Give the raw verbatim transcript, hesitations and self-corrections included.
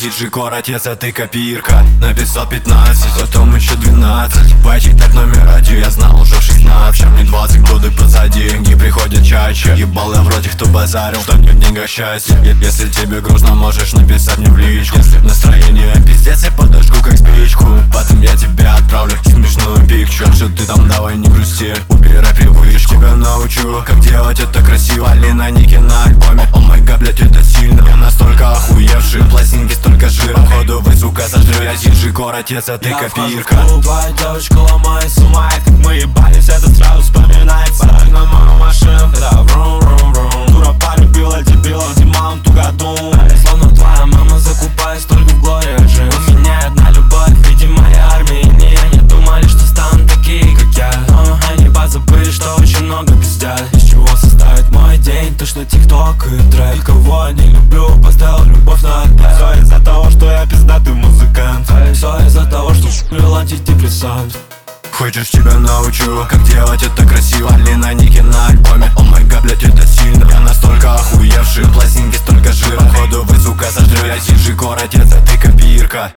Диджей Коротец, а ты копирка. Написал пятнадцать, потом еще двенадцать. Почитать номер один я знал уже в шестнадцать. Чем не двадцать, годы позади, деньги приходят чаще. Ебал я вроде кто базарил, что не в деньгах счастье. Если тебе грустно, можешь написать мне в личку. Если настроение пиздец, я подожгу как спичку. Потом я тебе отправлю смешную пикчу. Что ты там, давай не грусти, убирай привычку. Тебя научу, как делать это красиво. Лина Ники на альбоме, о май гад, блять, это сильно. Я настолько охуевший, пластинки столько жира. Походу вы, сука, сожрю, я Диджей Коротец, а ты я копирка. Я девочка ломает с ума, и как мы ебались, это сразу вспоминается. На мою машину, когда врум-врум-врум. Дура полюбила дебила в зимовом тугоду. Словно твоя мама, закупаюсь только в Глория Джинс. У меня одна любовь, видимо, я армии. Не, они думали, что станут такие, как я. Но они позабыли, что очень много пиздят. Из чего составит мой день, то что тикток и трек. Кого не люблю, поставил любовь на альбом. Все из-за того, что я пиздатый музыкант. Все из-за того, что шуплю антидепрессант. Хочешь, тебя научу, как делать это красиво. Лина Ники на альбоме, о май гад, блять, это сильно. Я настолько охуевший, пластинки столько жира. Походу вы, сука, сожрю, я Диджей Коротец, а ты копирка.